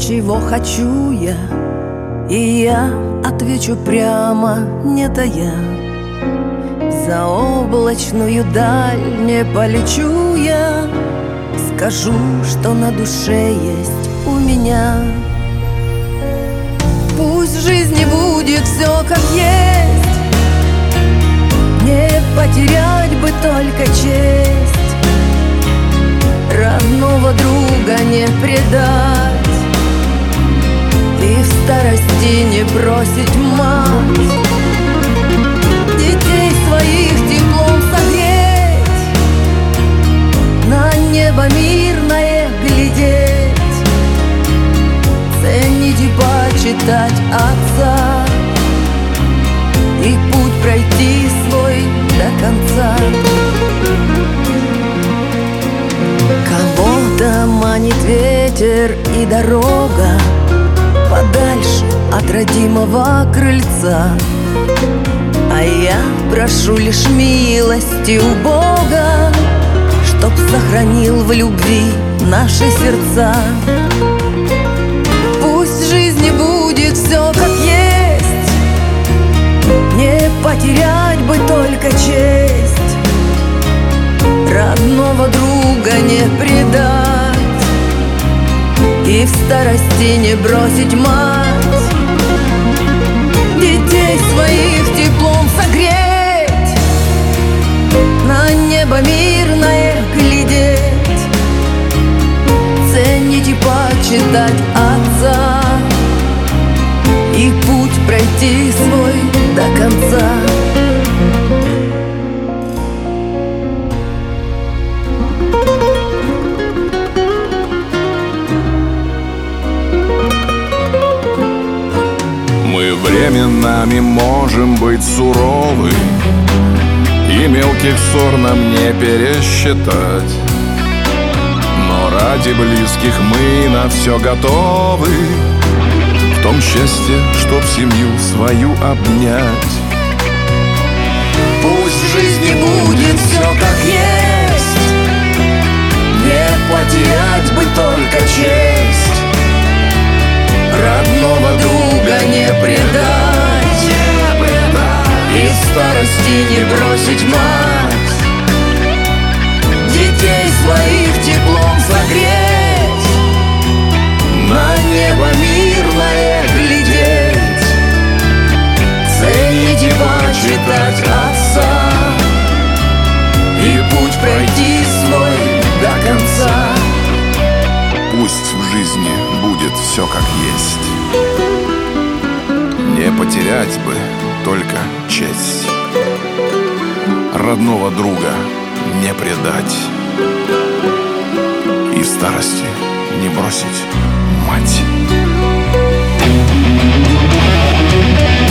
чего хочу я, и я отвечу прямо, не тая. В заоблачную даль не полечу я, скажу, что на душе есть у меня. Пусть в жизни будет все как есть, не потерять бы только честь, родного друга не предать и в старости не бросить мать. Детей своих теплом согреть, на небо мирное глядеть, ценить и почитать отца и путь пройти свой до конца. Кого-то манит ветер и дорога подальше от родимого крыльца, а я прошу лишь милости у Бога, чтоб сохранил в любви наши сердца. Пусть в жизни будет все как есть, не потерять бы только честь, родного друга не предать и в старости не бросить мать. Детей своих теплом согреть, на небо мирное глядеть, ценить и почитать отца и путь пройти свой до конца. Мы временами можем быть суровы, и мелких ссор нам не пересчитать, но ради близких мы на все готовы, в том счастье, чтоб семью свою обнять. Пусть в жизни будет все как есть, не потерять бы только честь, родного друга не предать и в старости не бросить мать. Детей своих теплом согреть, на небо мирное глядеть, ценить и почитать отца и путь пройти свой до конца. Пусть в жизни будет все как есть, не потерять бы только честь, родного друга не предать и в старости не бросить мать.